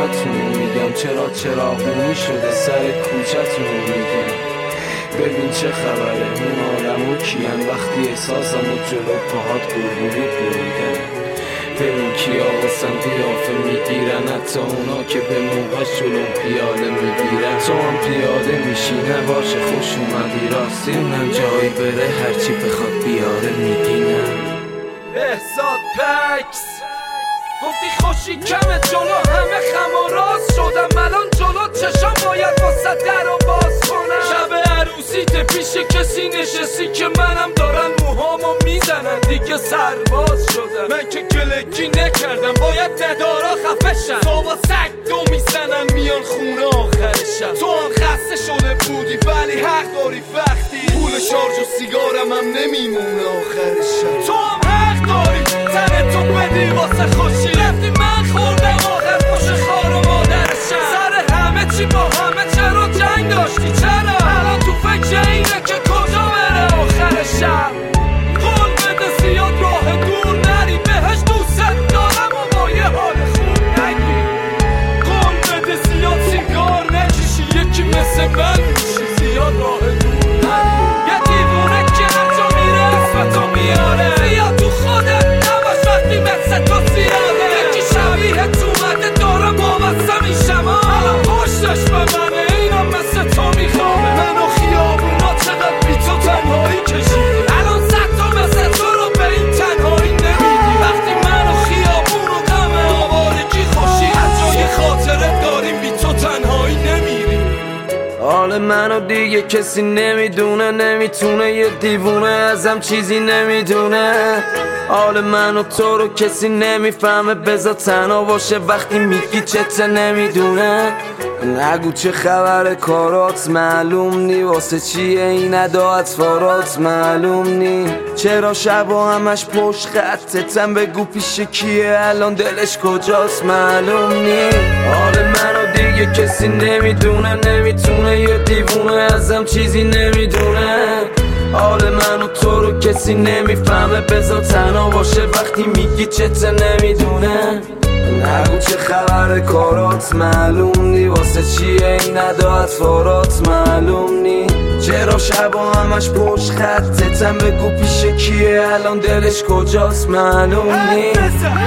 براتون میگم چرا چراغونی شده سر کوچتون میگم ببین چه خبره اون آدمو کیان وقتی احساسمو جلو پاهات قربونی بریدن ببین کیا واسم قیافه میگیرن حتی اونا که به موقع جلو پیاده میگیرن تو هم پیاده میشی نباشه خوش اومدی راستی اونم جایی بره هرچی بخواد بیاره میگینم بهزاد پکس گفتی خوشی کمه جلو همه خم و راست شدم الان جلو چشم باید واسه در رو باز کنم شب عروسیت پیش کسی نشستی که منم دارن موهامو میزنن دیگه سرباز شدم من که گلگی نکردم باید ددارا خفه شن صبح سگ دو میزنن میان خونه آخرشم تو هم خسته شده بودی ولی حق داری وقتی پول شارژ و سیگارم هم نمیمونه آخرشم تو هم حق داری تن تو بدی واسه خوشی رفتی من خوردم آخر پوش خار و مادرشم سر همه چی با همه چرا جنگ داشتی چرا الان تو فکر اینه که کجا بره آخرشم قول بده زیاد راه دور نری بهش دوست دارم و با یه حال خوب نگی قول بده زیاد سیگار نکشی یکی مثل من میشی زیاد راه دور نری یه دیوونه که هر جا میره اسمتو میاره زیاد تو خودت نباش وقتی مثل تو زیاده یکی شبیه تو مده دارم وابسته میشم الان پشتش به منه اینم مثل تو میخوامه منو خیابونا چقدر بی تو تنهایی کشیدی الان صد تا مثل تو رو به این تنهایی نمیدی وقتی منو خیابون و غم آوارگی خوشی از جای خاطرت داریم بی تو تنهایی نمیری حال منو دیگه کسی نمیدونه نمیتونه یه دیوونه ازم چیزی نمیدونه حال منو تو رو کسی نمیفهمه بذار تنها باشه وقتی میگی چته نمیدونه نگو چه خبر کارات معلوم نی واسه چیه این ادا اطفارات معلوم نی چرا شبا همش پشت خطتم بگو پیش کیه الان دلش کجاست معلوم نی حال منو دیگه کسی نمیدونه نمیتونه یه دیوونه ازم چیزی نمیدونه حال منو تو رو کسی نمیفهمه بذار تنها باشه وقتی میگی چته نمیدونه نگو چه خبر کارات معلوم نی واسه چیه این ادا اطفارات معلوم نی چرا شبا همش پشت خطتم بگو پیش کیه الان دلش کجاست معلوم نی این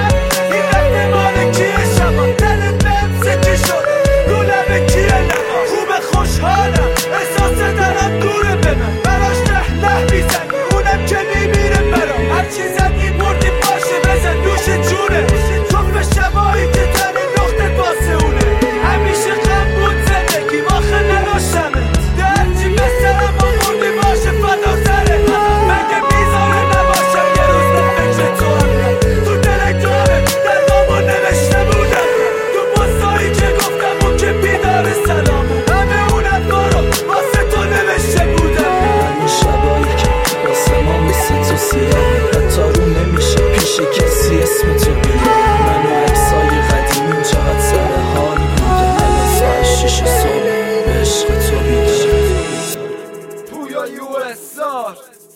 وقت مال کیه شبا دلت بهم سکه شده رو لبه کیه لبا خوب خوشحالم احساس دارم دوره به من براش نه میزنی اونم که میمیره برام هرچی زدی بردی باشه بزن دوش جونه توف شبایی که تنی نقطت واسه اونه همیشه غم بود زندگیم آخه نداشتمه درچی بسرم و بردی باشه فدا سره مگه میذاره نباشم یه روز به فکر تو هم تو تلگرامه در نامو نوشته بودم تو پستایی که گفتم اون که بیدار سلامو همه اون ادوارو واسه تو نوشته بودم همین شبایی که واسه ما مثل تو سیاه حتی رو نمیشه پیش کسی اسم تو بیاد من و عکسای قدیمیم چقدر سر حالی بودم الان ساعت 6 صبح به عشق تو بیدم پویا USR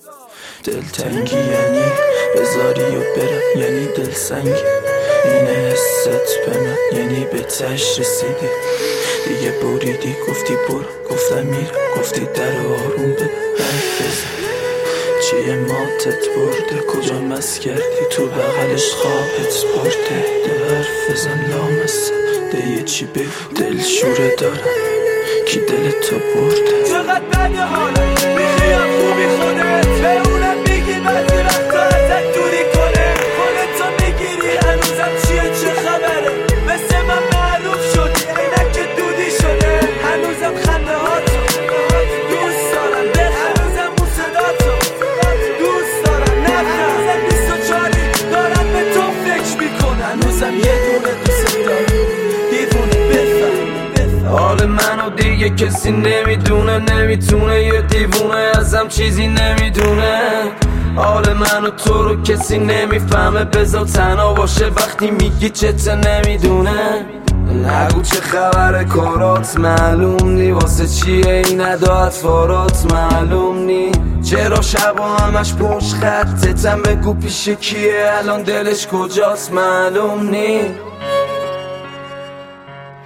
دلتنگی یعنی بذاری و برم یعنی دلسنگی اینه حست به من یعنی به تش رسیدی دیگه بریدی گفتی برو گفتم میرم گفتی در آروم به حرف بزن چیه ماتت برده کجا مست کردی تو بغلش خوابت برده ده حرف بزن لامصب ده یه چی بگو دل شوره دارم کی دل تو برده چقدر بده حالم میخوام خوبی خودت به اونم میگی بعضی وقتا ازت دوری کنه خودتو میگیری هنوزم چیه چه خبره مثل من معروف شدی اینک که دودی شده هنوزم خنده هاتو دوست دارم به هنوزم اون صداتو دوست دارم هنوزم 24 دارم به تو فکر میکنم هنوزم یه دونه دوست دارم دیوونه بفهم حال منو دیگه کسی نمیدونه نمیتونه یه دیوونه ازم چیزی نمیدونه حال منو تو رو کسی نمیفهمه بذار تنها باشه وقتی میگی چته نمیدونه نگو چه خبر کارات معلوم نی واسه چیه این ادا اطفارات معلوم نی چرا شبا همش پشت خطتم بگو پیش کیه الان دلش کجاست معلوم نی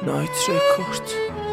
نایت رکورد